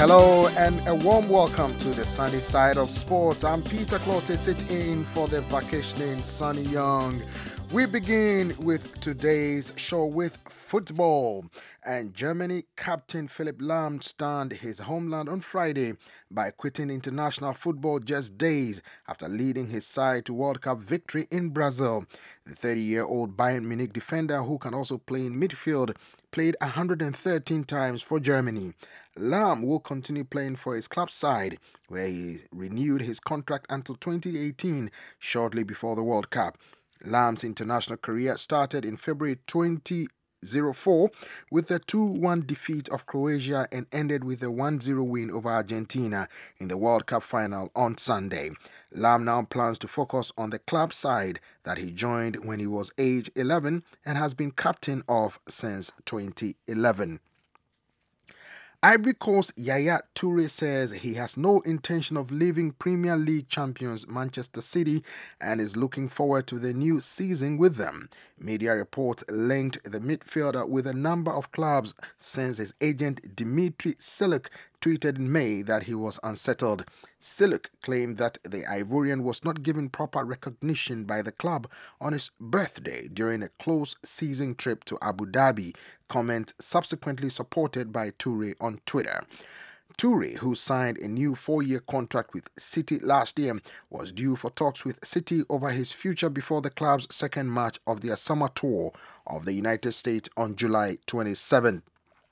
Hello and a warm welcome to the sunny side of sports. I'm Peter Clote, sitting in for the vacationing Sonny Young. We begin with today's show with football. And Germany captain Philipp Lahm stunned his homeland on Friday by quitting international football just days after leading his side to World Cup victory in Brazil. The 30-year-old Bayern Munich defender, who can also play in midfield, played 113 times for Germany. Lahm will continue playing for his club side, where he renewed his contract until 2018, shortly before the World Cup. Lahm's international career started in February 2004 with a 2-1 defeat of Croatia and ended with a 1-0 win over Argentina in the World Cup final on Sunday. Lahm now plans to focus on the club side that he joined when he was age 11 and has been captain of since 2011. Ivory Coast Yaya Toure says he has no intention of leaving Premier League champions Manchester City and is looking forward to the new season with them. Media reports linked the midfielder with a number of clubs since his agent Dimitri Silik tweeted in May that he was unsettled. Silik claimed that the Ivorian was not given proper recognition by the club on his birthday during a close season trip to Abu Dhabi, comment subsequently supported by Toure on Twitter. Toure, who signed a new 4-year contract with City last year, was due for talks with City over his future before the club's second match of their summer tour of the United States on July 27.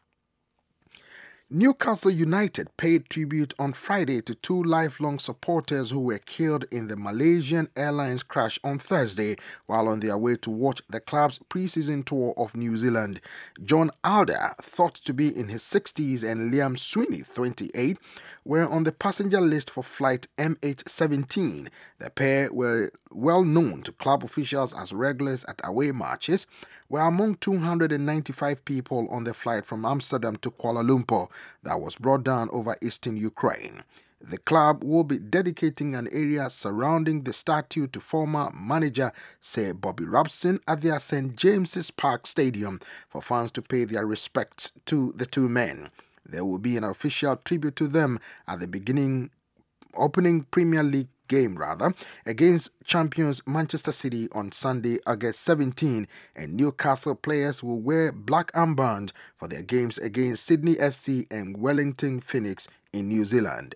Newcastle United paid tribute on Friday to 2 lifelong supporters who were killed in the Malaysian Airlines crash on Thursday while on their way to watch the club's pre-season tour of New Zealand. John Alder, thought to be in his 60s, and Liam Sweeney, 28, were on the passenger list for flight MH17. The pair were well known to club officials as regulars at away matches, were among 295 people on the flight from Amsterdam to Kuala Lumpur that was brought down over eastern Ukraine. The club will be dedicating an area surrounding the statue to former manager Sir Bobby Robson at their St. James's Park Stadium for fans to pay their respects to the two men. There will be an official tribute to them at the opening Premier League game against champions Manchester City on Sunday, August 17, and Newcastle players will wear black armbands for their games against Sydney FC and Wellington Phoenix in New Zealand.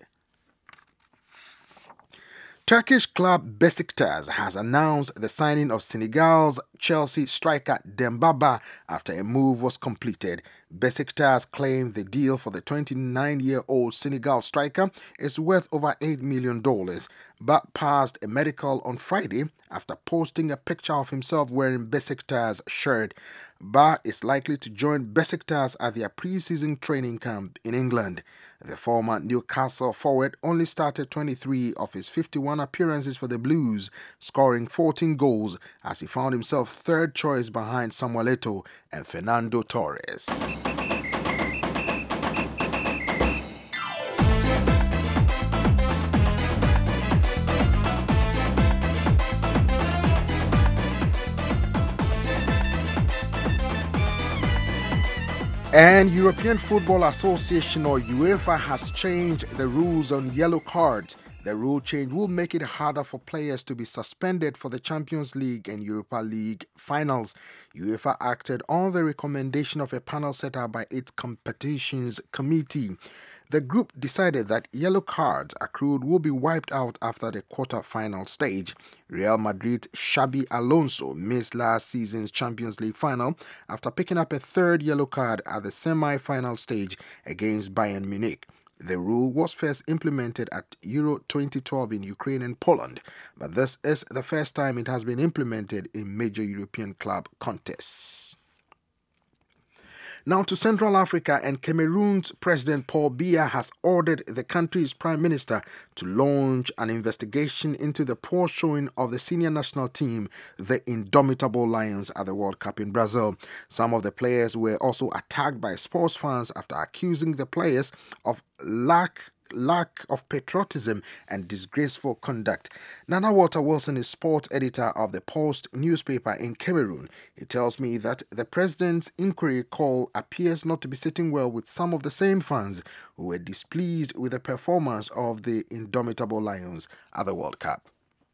Turkish club Besiktas has announced the signing of Senegal's Chelsea striker Dembaba after a move was completed. Besiktas claimed the deal for the 29-year-old Senegal striker is worth over $8 million, but passed a medical on Friday after posting a picture of himself wearing Besiktas shirt. Ba is likely to join Besiktas at their pre-season training camp in England. The former Newcastle forward only started 23 of his 51 appearances for the Blues, scoring 14 goals as he found himself third choice behind Samuel Eto'o and Fernando Torres. And European Football Association or UEFA has changed the rules on yellow cards. The rule change will make it harder for players to be suspended for the Champions League and Europa League finals. UEFA acted on the recommendation of a panel set up by its competitions committee. The group decided that yellow cards accrued will be wiped out after the quarter-final stage. Real Madrid's Xabi Alonso missed last season's Champions League final after picking up a third yellow card at the semi-final stage against Bayern Munich. The rule was first implemented at Euro 2012 in Ukraine and Poland, but this is the first time it has been implemented in major European club contests. Now to Central Africa, and Cameroon's President Paul Biya has ordered the country's Prime Minister to launch an investigation into the poor showing of the senior national team, the Indomitable Lions, at the World Cup in Brazil. Some of the players were also attacked by sports fans after accusing the players of lack lack of patriotism and disgraceful conduct. Nana Walter Wilson is sports editor of the Post newspaper in Cameroon. He tells me that the president's inquiry call appears not to be sitting well with some of the same fans who were displeased with the performance of the indomitable Lions at the World Cup.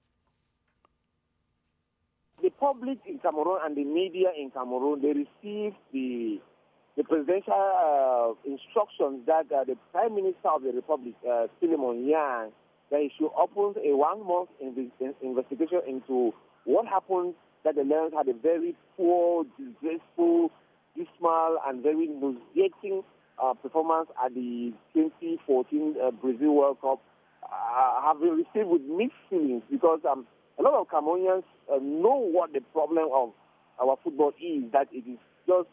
The public in Cameroon and the media in Cameroon, they received the presidential instructions that the Prime Minister of the Republic, Philemon Yang, that he should open a 1-month investigation into what happened, that the Lions had a very poor, disgraceful, dismal, and very nauseating performance at the 2014 Brazil World Cup, have been received with mixed feelings because a lot of Cameroonians know what the problem of our football is, that it is just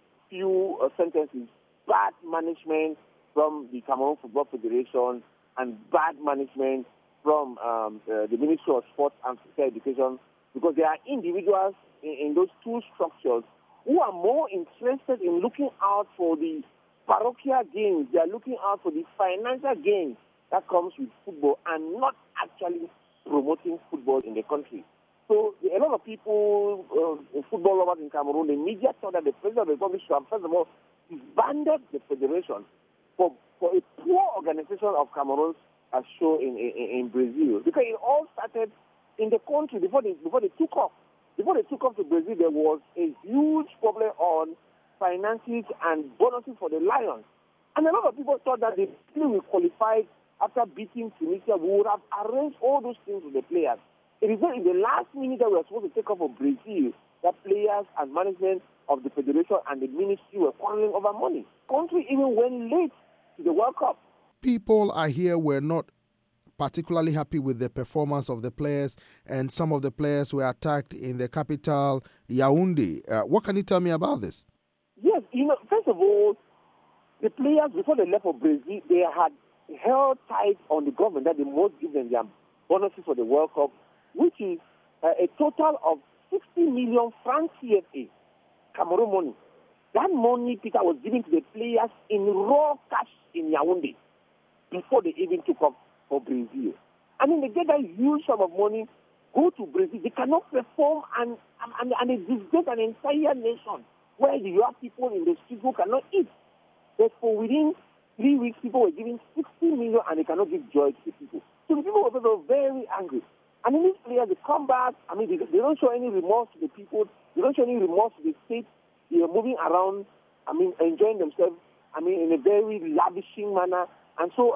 few sentences, bad management from the Cameroon Football Federation and bad management from the Ministry of Sports and Physical Education, because there are individuals in those two structures who are more interested in looking out for the parochial gains. They are looking out for the financial gains that comes with football and not actually promoting football in the country. So a lot of people, football lovers in Cameroon, the media thought that the President of the Republic should have, first of all, disbanded the federation for a poor organization of Cameroon's show in Brazil. Because it all started in the country before they took off. Before they took off to Brazil, there was a huge problem on finances and bonuses for the Lions. And a lot of people thought that they still will qualify after beating Tunisia. We would have arranged all those things with the players. It is not in the last minute that we were supposed to take off for Brazil that players and management of the federation and the ministry were quarreling over money. The country even went late to the World Cup. People I hear were not particularly happy with the performance of the players, and some of the players were attacked in the capital, Yaoundé. What can you tell me about this? Yes, first of all, the players, before they left for Brazil, they had held tight on the government that they must give them their bonuses for the World Cup, which is a total of 60 million francs CFA, Cameroon money. That money, Peter, was given to the players in raw cash in Yaoundé before they even took off for Brazil. I mean, they get that huge sum of money, go to Brazil, they cannot perform, and they disgrace an entire nation where you have people in the street who cannot eat. Therefore, within 3 weeks, people were giving 60 million and they cannot give joy to the people. So the people were very angry. And in these players, they come back, I mean, they don't show any remorse to the people, they don't show any remorse to the state. They are moving around, I mean, enjoying themselves, I mean, in a very lavishing manner. And so,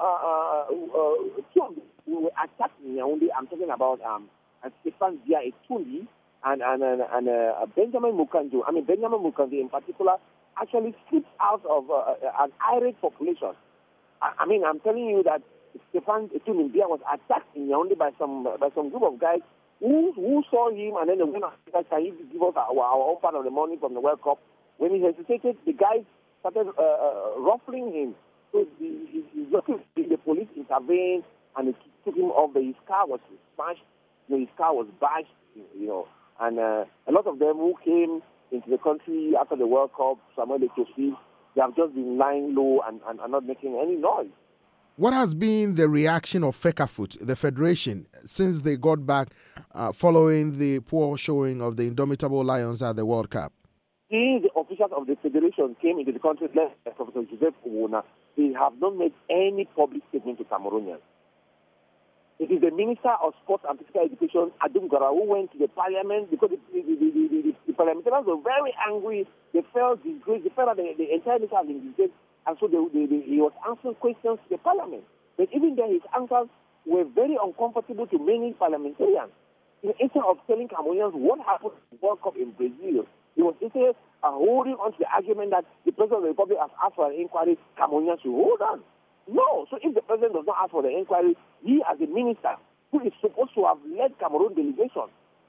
two of them were attacked in Yaoundé. I'm talking about Stéphane Dia Etundi and Benjamin Mukanjo. I mean, Benjamin Mukanjo in particular actually slipped out of an irate population. I mean, I'm telling you that Stéphane Etundi was attacked in Yaoundé by some group of guys who saw him, and then they went and said, "Can you give us our own part of the money from the World Cup?" When he hesitated, the guys started ruffling him. So the police intervened and they took him off. His car was smashed. His car was bashed. And a lot of them who came into the country after the World Cup, Samuel Eto'o, they have just been lying low and not making any noise. What has been the reaction of FECAFOOT, the federation, since they got back following the poor showing of the indomitable Lions at the World Cup? Since the officials of the federation came into the country, led by Professor Joseph Owona, they have not made any public statement to Cameroonians. It is the Minister of Sports and Physical Education, Adum Gara, who went to the parliament because the parliamentarians were very angry. They felt disgraced. They felt that the entire nation had been disgraced. And so he was answering questions to the parliament. But even then, his answers were very uncomfortable to many parliamentarians. Instead of telling Cameroonians what happened in the World Cup in Brazil, he was instead holding on to the argument that the President of the Republic has asked for an inquiry, Cameroonians should hold on. No. So if the President does not ask for the inquiry, he as a minister, who is supposed to have led Cameroon delegation,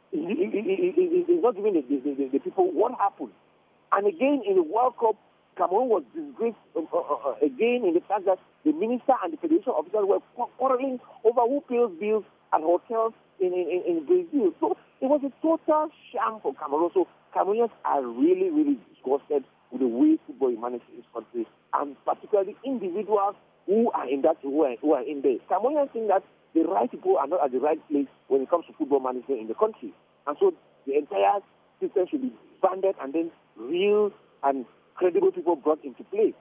is not giving the people what happened. And again, in the World Cup, Cameroon was disgraced again in the fact that the minister and the federation officials were quarreling over who pays bills at hotels in Brazil. So it was a total sham for Cameroon. So Cameroonians are really, really disgusted with the way football is managed in this country, and particularly individuals who are in there. Cameroonians think that the right people are not at the right place when it comes to football management in the country. And so the entire system should be funded and then real and credible people brought into place.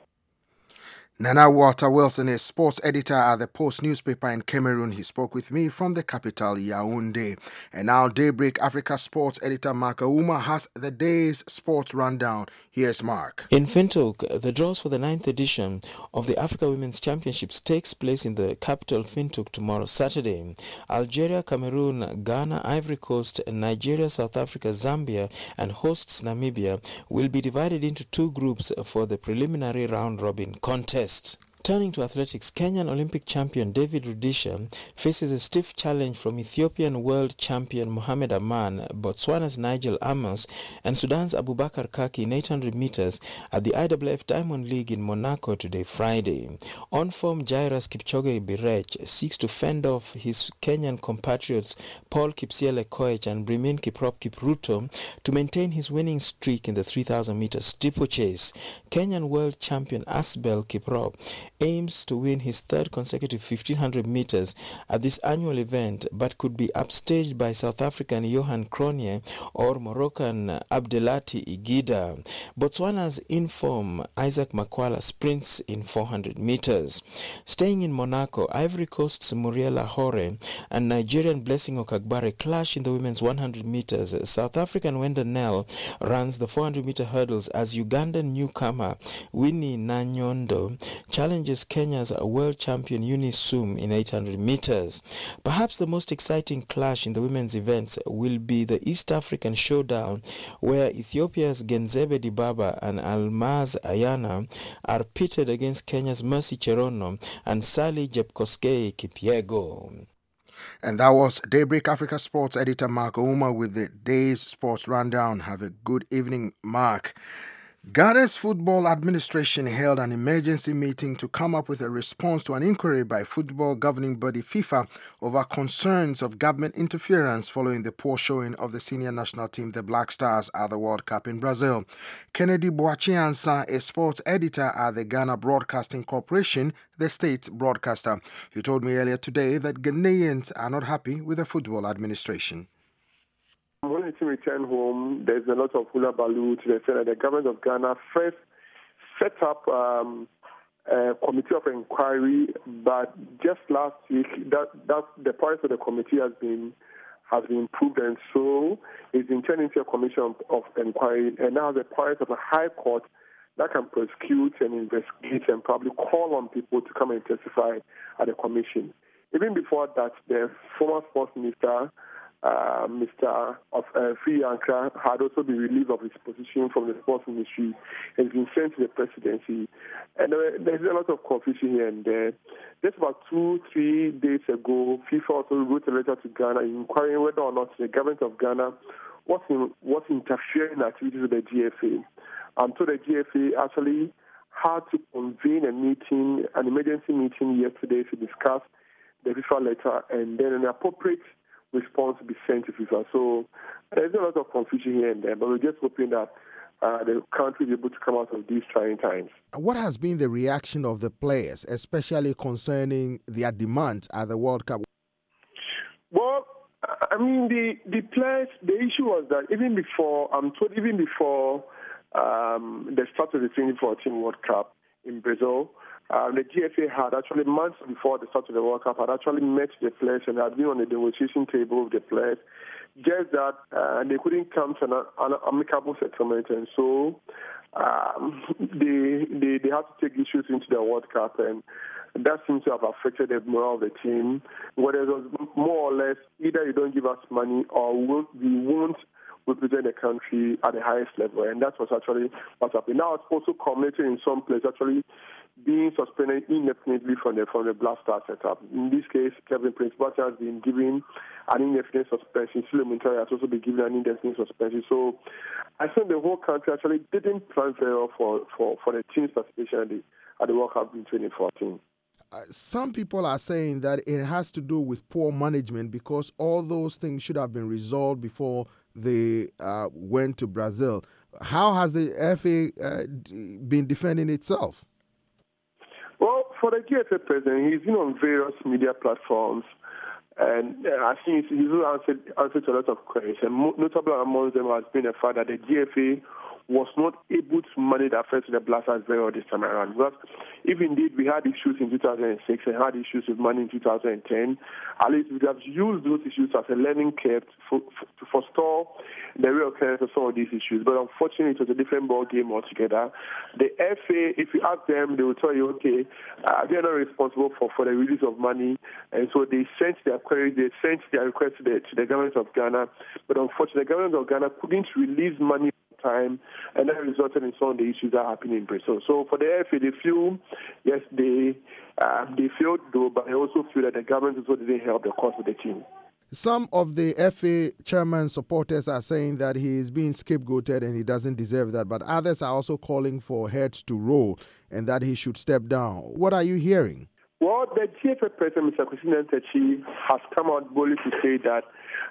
Nana Walter Wilson is sports editor at the Post newspaper in Cameroon. He spoke with me from the capital, Yaoundé. And now Daybreak Africa sports editor Mark Auma has the day's sports rundown. Here's Mark. In Fintouk, the draws for the 9th edition of the Africa Women's Championships takes place in the capital Fintouk tomorrow, Saturday. Algeria, Cameroon, Ghana, Ivory Coast, Nigeria, South Africa, Zambia, and hosts Namibia will be divided into two groups for the preliminary round-robin contest. Turning to athletics, Kenyan Olympic champion David Rudisha faces a stiff challenge from Ethiopian world champion Mohamed Aman, Botswana's Nigel Amos, and Sudan's Abubakar Kaki in 800 meters at the IAAF Diamond League in Monaco today, Friday. On form, Jairus Kipchoge Birech seeks to fend off his Kenyan compatriots Paul Kipsiele Koech and Brimin Kiprop Kipruto to maintain his winning streak in the 3,000 meter steeplechase. Kenyan world champion Asbel Kiprop aims to win his third consecutive 1500 meters at this annual event, but could be upstaged by South African Johan Cronje or Moroccan Abdelati Igida. Botswana's in-form Isaac Makwala sprints in 400 meters. Staying in Monaco, Ivory Coast's Muriel Hore and Nigerian Blessing Okagbare clash in the women's 100 meters. South African Wenda Nel runs the 400 meter hurdles as Ugandan newcomer Winnie Nanyondo challenges Kenya's world champion Eunice Sum in 800 meters. Perhaps the most exciting clash in the women's events will be the East African showdown, where Ethiopia's Genzebe Dibaba and Almaz Ayana are pitted against Kenya's Mercy Cherono and Sally Jepkoskei Kipyego. And that was Daybreak Africa sports editor Mark Ouma with the day's sports rundown. Have a good evening, Mark. Ghana's Football Administration held an emergency meeting to come up with a response to an inquiry by football governing body FIFA over concerns of government interference following the poor showing of the senior national team, the Black Stars, at the World Cup in Brazil. Kennedy Boachiansa, a sports editor at the Ghana Broadcasting Corporation, the state's broadcaster. He told me earlier today that Ghanaians are not happy with the football administration. When the team returned home, there's a lot of hula baloo to the extent that the government of Ghana first set up a committee of inquiry, but just last week, that the powers of the committee has been improved, and so it's been turned into a commission of inquiry, and now the powers of the High Court that can prosecute and investigate and probably call on people to come and testify at the commission. Even before that, the former sports minister, Mr. Free Ankara, had also been relieved of his position from the sports ministry and has been sent to the presidency. And there's a lot of confusion here and there. Just about 2-3 days ago, FIFA also wrote a letter to Ghana inquiring whether or not the government of Ghana was interfering in activities with the GFA. And so the GFA actually had to convene an emergency meeting yesterday to discuss the FIFA letter, and then an appropriate response to be sent to FIFA. So there's a lot of confusion here and there, but we're just hoping that the country will be able to come out of these trying times. What has been the reaction of the players, especially concerning their demands at the World Cup? Well, I mean, the players, the issue was that even before the start of the 2014 World Cup in Brazil, the GFA had actually, months before the start of the World Cup, had actually met the players and had been on the negotiation table with the players. Just that they couldn't come to an amicable settlement, and so they had to take issues into the World Cup, and that seems to have affected the morale of the team. Whether it was more or less, either you don't give us money or we won't represent the country at the highest level, and that was actually what's happening. Now it's also culminating in some places actually being suspended indefinitely from the Black Star setup. In this case, Kevin Prince Boateng has been given an indefinite suspension. Sule Muntari has also been given an indefinite suspension. So I think the whole country actually didn't plan very well for the team's participation at the World Cup in 2014. Some people are saying that it has to do with poor management because all those things should have been resolved before they went to Brazil. How has the FA been defending itself? Well, For the GFA president, he's been on various media platforms, and I think he's answered to a lot of questions. And notable among them has been the fact that the GFA was not able to manage the affairs of the Blasters very well this time around. Because if indeed we had issues in 2006 and had issues with money in 2010, at least we would have used those issues as a learning curve to forestall the real occurrence of some of these issues. But unfortunately, it was a different ball game altogether. The FA, if you ask them, they will tell you, okay, they are not responsible for the release of money, and so they sent their queries, they sent their request to the government of Ghana. But unfortunately, the government of Ghana couldn't release money time, and that resulted in some of the issues that are happening in Bristol. So for the FA, they feel, yes, they failed though, but they also feel that the government also didn't help the cause of the team. Some of the FA chairman supporters are saying that he is being scapegoated and he doesn't deserve that, but others are also calling for heads to roll and that he should step down. What are you hearing? Well, the GFA president, Mr. Kwesi Nyantakyi, has come out boldly to say that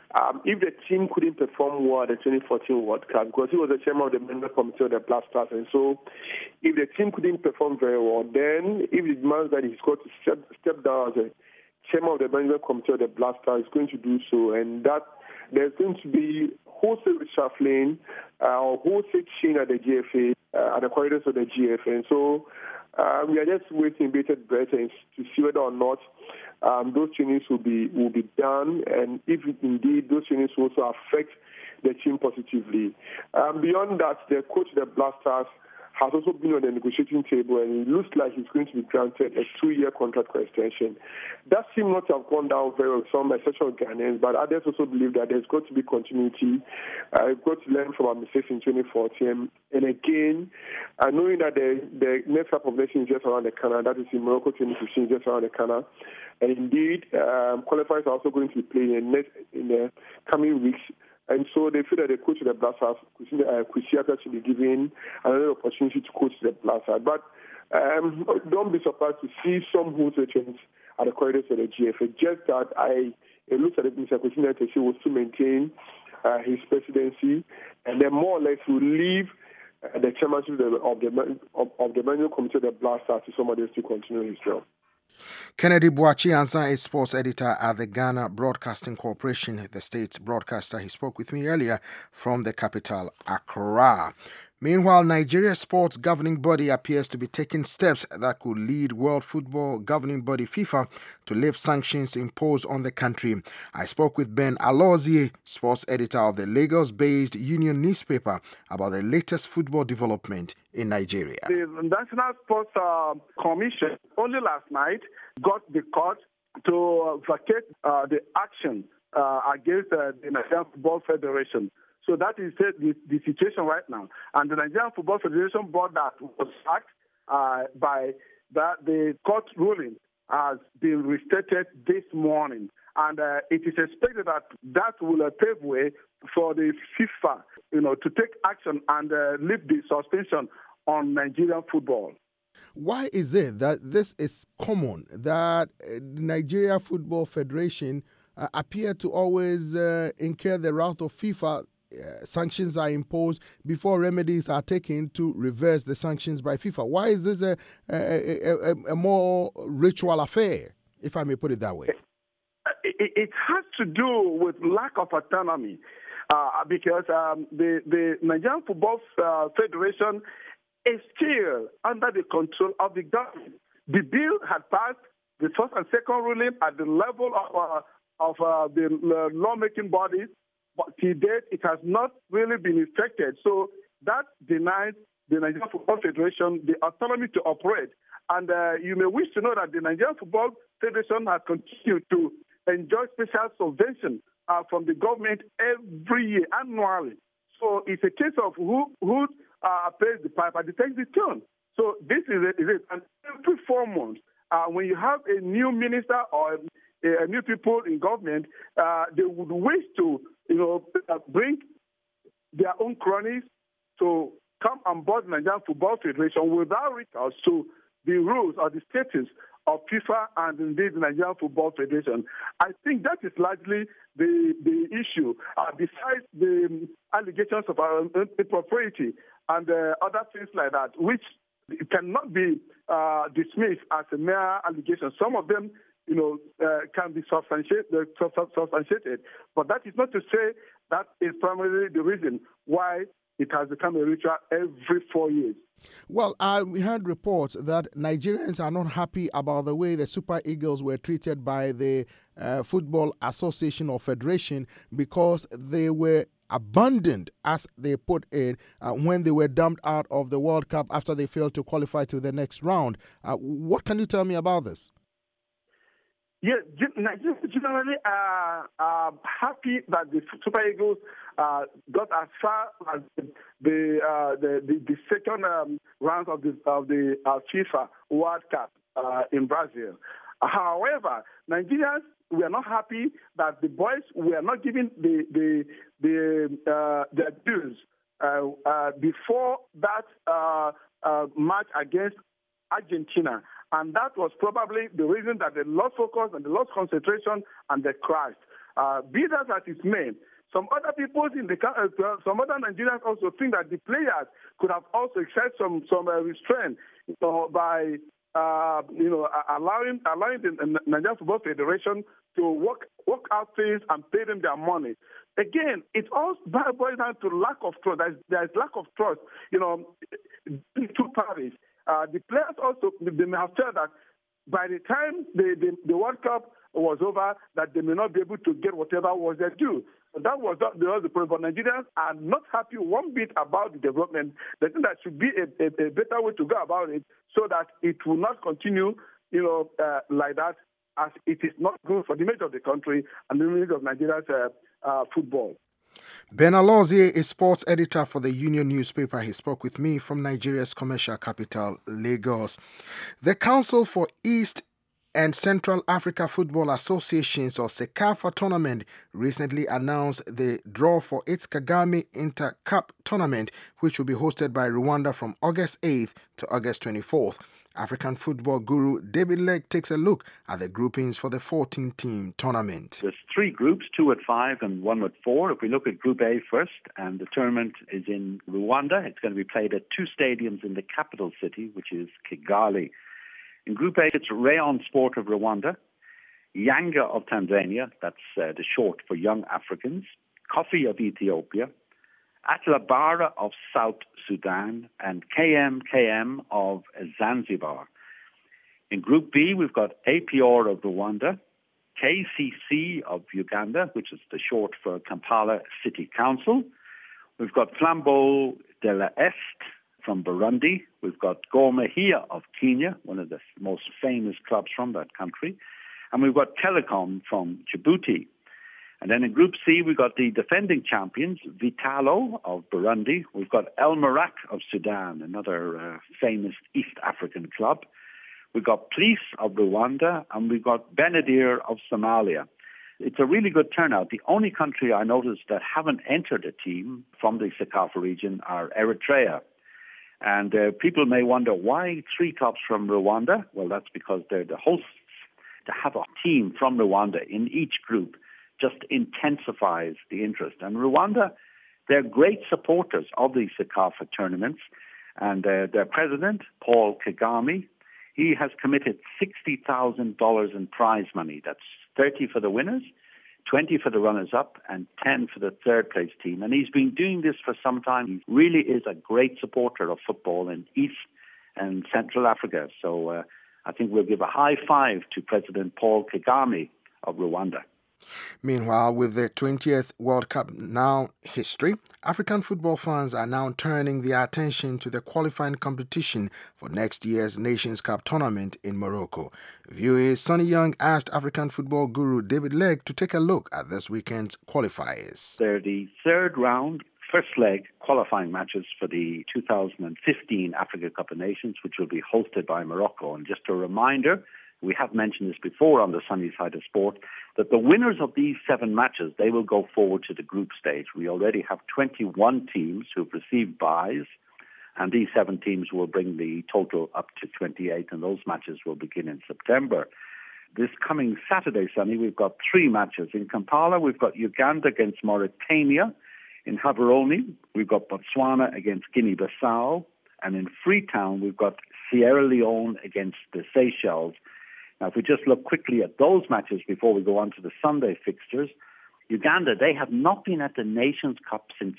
if the team couldn't perform well at the 2014 World Cup, because he was the chairman of the management committee of the Blasters, and so if the team couldn't perform very well, then if it demands that he's got to step down as a chairman of the management committee of the Blasters, he's going to do so, and that there's going to be wholesale reshuffling or wholesale change at the GFA, at the corridors of the GFA, and so we are just waiting bated breath to see whether or not those changes will be done, and if indeed those changes will also affect the team positively. Beyond that, the coach of the Blasters has also been on the negotiating table, and it looks like he's going to be granted a 2-year contract extension. That seems not to have gone down very well with some exceptional Ghanaians, but others also believe that there's got to be continuity. We've got to learn from our mistakes in 2014. And again, knowing that the next Cup of Nations is just around the corner, that is in Morocco 2015, just around the corner. And indeed, qualifiers are also going to be playing in the coming weeks. And so they feel that the coach of the Blasters, Kwesi, should be given another opportunity to coach the Blasters. But don't be surprised to see some wholesale changes at the corridors of the GFA. Just that it looks like Mr. Kwesi Nyantakyi was to maintain his presidency, and then more or less will leave the chairmanship of the management committee of the Blasters to somebody else to continue his job. Kennedy Boakye-Ansah is sports editor at the Ghana Broadcasting Corporation, the state's broadcaster. He spoke with me earlier from the capital, Accra. Meanwhile, Nigeria's sports governing body appears to be taking steps that could lead World Football Governing Body FIFA to lift sanctions imposed on the country. I spoke with Ben Alozie, sports editor of the Lagos-based Union newspaper, about the latest football development in Nigeria. The National Sports Commission only last night got the court to vacate the action against the Nigerian Football Federation. So that is the situation right now. And the Nigerian Football Federation board that was sacked by that, the court ruling has been restated this morning. And it is expected that will pave way for the FIFA, to take action and lift the suspension on Nigerian football. Why is it that this is common, that the Nigeria Football Federation appear to always incur the wrath of FIFA? Sanctions are imposed before remedies are taken to reverse the sanctions by FIFA. Why is this a more ritual affair, if I may put it that way? It has to do with lack of autonomy, because the Nigerian Football Federation is still under the control of the government. The bill had passed the first and second ruling at the level of the lawmaking bodies. But to date, it has not really been effected. So that denies the Nigerian Football Federation the autonomy to operate. And you may wish to know that the Nigerian Football Federation has continued to enjoy special subvention from the government every year, annually. So it's a case of who pays the piper, and takes the tune. So this is it. And every 4 months, when you have a new minister or new people in government, they would wish to bring their own cronies to come on board the Nigerian Football Federation without recourse to the rules or the status of FIFA and indeed the Nigerian Football Federation. I think that is largely the issue, besides the allegations of impropriety and other things like that, which it cannot be dismissed as a mere allegation. Some of them, can be substantiated, but that is not to say that is primarily the reason why it has become a ritual every 4 years. Well, we heard reports that Nigerians are not happy about the way the Super Eagles were treated by the Football Association or Federation because they were abandoned, as they put it, when they were dumped out of the World Cup after they failed to qualify to the next round. What can you tell me about this? Yes, Nigerians generally are happy that the Super Eagles got as far as the second round of the FIFA World Cup in Brazil. However, Nigerians were not happy that the boys were not given their dues before that match against Argentina. And that was probably the reason that they lost focus and they lost concentration and they crashed. Be that as it may, some other people some other Nigerians also think that the players could have also exercised some restraint, by allowing the Nigerian Football Federation to work out things and pay them their money. Again, it all boils down to lack of trust. There's lack of trust, in two parties. The players also, they may have felt that by the time the World Cup was over, that they may not be able to get whatever was their due. That was the problem. But Nigerians are not happy one bit about the development. They think that should be a better way to go about it so that it will not continue, like that, as it is not good for the image of the country and the image of Nigeria's football. Ben Alozie is sports editor for the Union newspaper. He spoke with me from Nigeria's commercial capital, Lagos. The Council for East and Central Africa Football Associations, or CECAFA tournament, recently announced the draw for its Kagame Inter-Cup tournament, which will be hosted by Rwanda from August 8th to August 24th. African football guru David Legg takes a look at the groupings for the 14-team tournament. There's 3 groups, 2 at 5 and 1 at 4. If we look at Group A first, and the tournament is in Rwanda, it's going to be played at 2 stadiums in the capital city, which is Kigali. In Group A, it's Rayon Sport of Rwanda, Yanga of Tanzania, that's the short for Young Africans, Kofi of Ethiopia, Atlabara of South Sudan, and KMKM of Zanzibar. In Group B, we've got APR of Rwanda, KCC of Uganda, which is the short for Kampala City Council. We've got Flambeau de l'Est from Burundi. We've got Gor Mahia of Kenya, one of the most famous clubs from that country. And we've got Telecom from Djibouti. And then in Group C, we've got the defending champions, Vitalo of Burundi. We've got El Merak of Sudan, another famous East African club. We've got Police of Rwanda, and we've got Benadir of Somalia. It's a really good turnout. The only country I noticed that haven't entered a team from the CECAFA region are Eritrea. And people may wonder, why 3 clubs from Rwanda? Well, that's because they're the hosts. To have a team from Rwanda in each group just intensifies the interest. And Rwanda, they're great supporters of the CECAFA tournaments. And their president, Paul Kagame, he has committed $60,000 in prize money. That's 30 for the winners, 20 for the runners-up, and 10 for the third-place team. And he's been doing this for some time. He really is a great supporter of football in East and Central Africa. So I think we'll give a high five to President Paul Kagame of Rwanda. Meanwhile, with the 20th World Cup now history, African football fans are now turning their attention to the qualifying competition for next year's Nations Cup tournament in Morocco. VOA Sonny Young asked African football guru David Legg to take a look at this weekend's qualifiers. They're the third round, first leg qualifying matches for the 2015 Africa Cup of Nations, which will be hosted by Morocco. And just a reminder, we have mentioned this before on the Sunny Side of Sport, that the winners of these 7 matches, they will go forward to the group stage. We already have 21 teams who've received byes, and these 7 teams will bring the total up to 28, and those matches will begin in September. This coming Saturday, Sunny, we've got 3 matches. In Kampala, we've got Uganda against Mauritania. In Gaborone, we've got Botswana against Guinea-Bissau. And in Freetown, we've got Sierra Leone against the Seychelles. Now, if we just look quickly at those matches before we go on to the Sunday fixtures, Uganda, they have not been at the Nations Cup since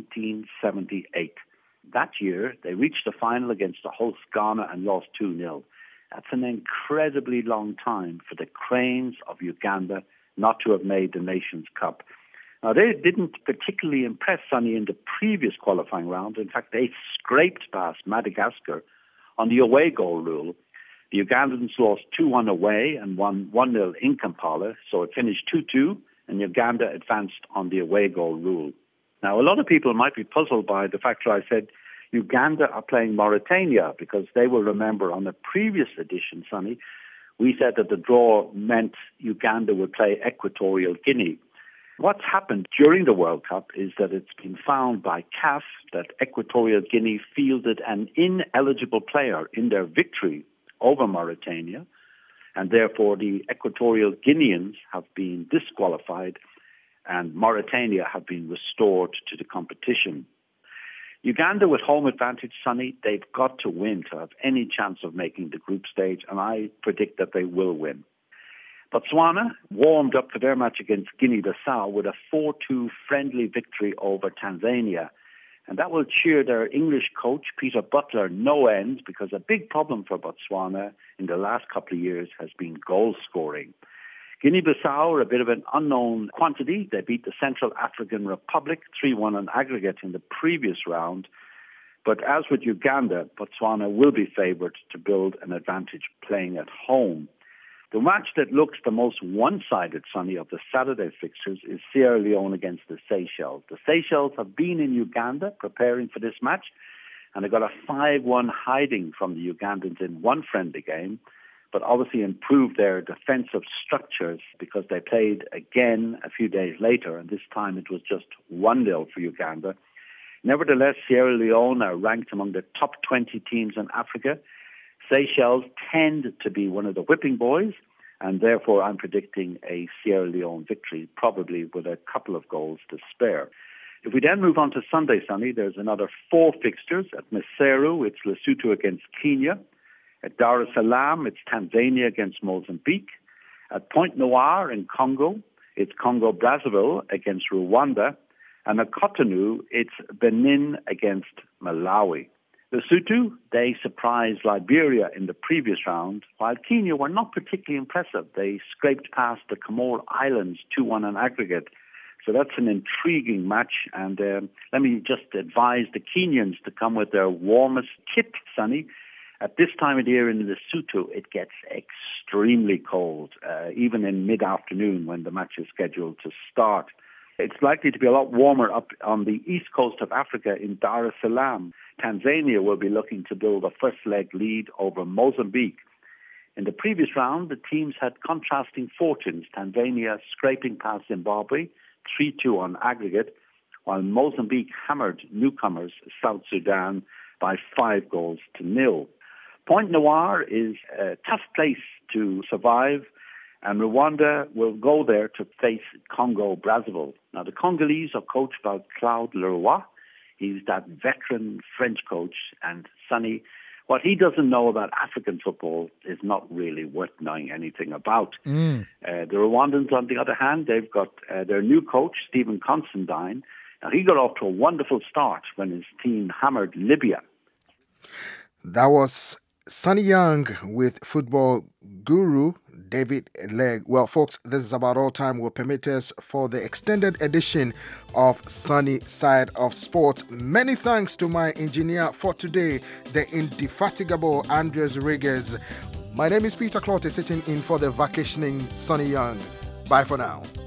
1978. That year, they reached the final against the host Ghana and lost 2-0. That's an incredibly long time for the Cranes of Uganda not to have made the Nations Cup. Now, they didn't particularly impress Sonny in the previous qualifying round. In fact, they scraped past Madagascar on the away goal rule. The Ugandans lost 2-1 away and won 1-0 in Kampala, so it finished 2-2, and Uganda advanced on the away goal rule. Now, a lot of people might be puzzled by the fact that I said Uganda are playing Mauritania, because they will remember on the previous edition, Sonny, we said that the draw meant Uganda would play Equatorial Guinea. What's happened during the World Cup is that it's been found by CAF that Equatorial Guinea fielded an ineligible player in their victory over Mauritania, and therefore the Equatorial Guineans have been disqualified and Mauritania have been restored to the competition. Uganda with home advantage, Sonny, they've got to win to have any chance of making the group stage, and I predict that they will win. Botswana warmed up for their match against Guinea-Bissau with a 4-2 friendly victory over Tanzania. And that will cheer their English coach, Peter Butler, no end, because a big problem for Botswana in the last couple of years has been goal scoring. Guinea-Bissau are a bit of an unknown quantity. They beat the Central African Republic 3-1 on aggregate in the previous round. But as with Uganda, Botswana will be favoured to build an advantage playing at home. The match that looks the most one-sided, Sonny, of the Saturday fixtures is Sierra Leone against the Seychelles. The Seychelles have been in Uganda preparing for this match, and they got a 5-1 hiding from the Ugandans in one friendly game, but obviously improved their defensive structures because they played again a few days later, and this time it was just 1-0 for Uganda. Nevertheless, Sierra Leone are ranked among the top 20 teams in Africa. Seychelles tend to be one of the whipping boys, and therefore I'm predicting a Sierra Leone victory, probably with a couple of goals to spare. If we then move on to Sunday, Sonny, there's another 4 fixtures. At Maseru, it's Lesotho against Kenya. At Dar es Salaam, it's Tanzania against Mozambique. At Point Noir in Congo, it's Congo-Brazzaville against Rwanda. And at Cotonou, it's Benin against Malawi. Lesotho, they surprised Liberia in the previous round, while Kenya were not particularly impressive. They scraped past the Comore Islands 2-1 on aggregate. So that's an intriguing match. And let me just advise the Kenyans to come with their warmest kit, Sonny. At this time of the year in Lesotho, it gets extremely cold, even in mid-afternoon when the match is scheduled to start. It's likely to be a lot warmer up on the east coast of Africa in Dar es Salaam. Tanzania will be looking to build a first-leg lead over Mozambique. In the previous round, the teams had contrasting fortunes. Tanzania scraping past Zimbabwe, 3-2 on aggregate, while Mozambique hammered newcomers South Sudan by 5-0. Point Noir is a tough place to survive, and Rwanda will go there to face Congo-Brazzaville. Now, the Congolese are coached by Claude Leroy. He's that veteran French coach, and Sonny, what he doesn't know about African football is not really worth knowing anything about. The Rwandans, on the other hand, they've got their new coach, Stephen Constantine. Now, he got off to a wonderful start when his team hammered Libya. That was Sonny Young with football guru David Legg. Well, folks, this is about all time will permit us for the extended edition of Sunny Side of Sports. Many thanks to my engineer for today, the indefatigable Andres Rodriguez. My name is Peter Clotte, sitting in for the vacationing Sonny Young. Bye for now.